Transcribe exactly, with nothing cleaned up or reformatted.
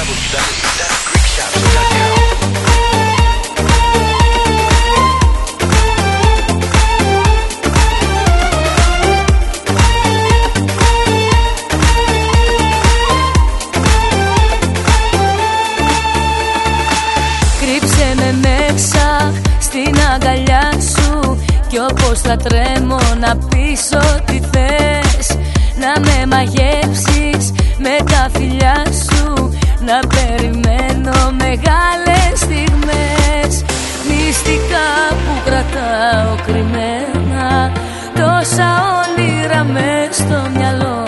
w dot greek shops dot com. Κρύψε με μέσα στην αγκαλιά σου κι όπως θα τρέμω να πεις ό,τι θες, να με μαγεύσεις με τα φιλιά σου, να περιμένω μεγάλες στιγμές, μυστικά που κρατάω κρυμμένα, τόσα όνειρα μες στο μυαλό